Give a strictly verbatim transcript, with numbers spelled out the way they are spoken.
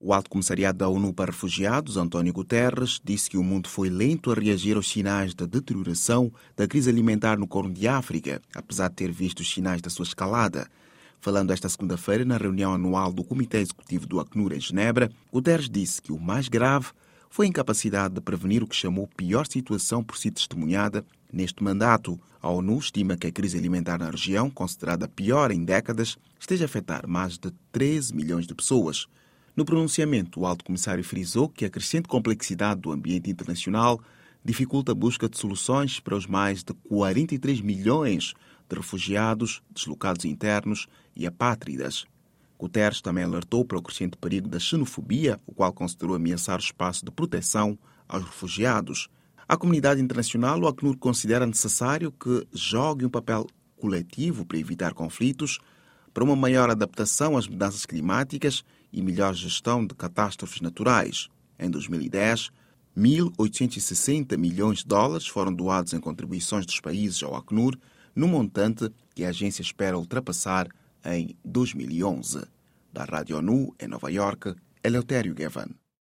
O Alto Comissariado da ONU para Refugiados, António Guterres, disse que o mundo foi lento a reagir aos sinais da deterioração da crise alimentar no Corno de África, apesar de ter visto os sinais da sua escalada. Falando esta segunda-feira na reunião anual do Comitê Executivo do Acnur em Genebra, Guterres disse que o mais grave foi a incapacidade de prevenir o que chamou pior situação por si testemunhada neste mandato. A ONU estima que a crise alimentar na região, considerada a pior em décadas, esteja a afetar mais de treze milhões de pessoas. No pronunciamento, o Alto Comissário frisou que a crescente complexidade do ambiente internacional dificulta a busca de soluções para os mais de quarenta e três milhões de refugiados, deslocados internos e apátridas. Guterres também alertou para o crescente perigo da xenofobia, o qual considerou ameaçar o espaço de proteção aos refugiados. A comunidade internacional, o Acnur, considera necessário que jogue um papel coletivo para evitar conflitos, para uma maior adaptação às mudanças climáticas e melhor gestão de catástrofes naturais. Em dois mil e dez, mil oitocentos e sessenta milhões de dólares foram doados em contribuições dos países ao Acnur, num montante que a agência espera ultrapassar em dois mil e onze. Da Rádio ONU, em Nova Iorque, Eleutério Gavan.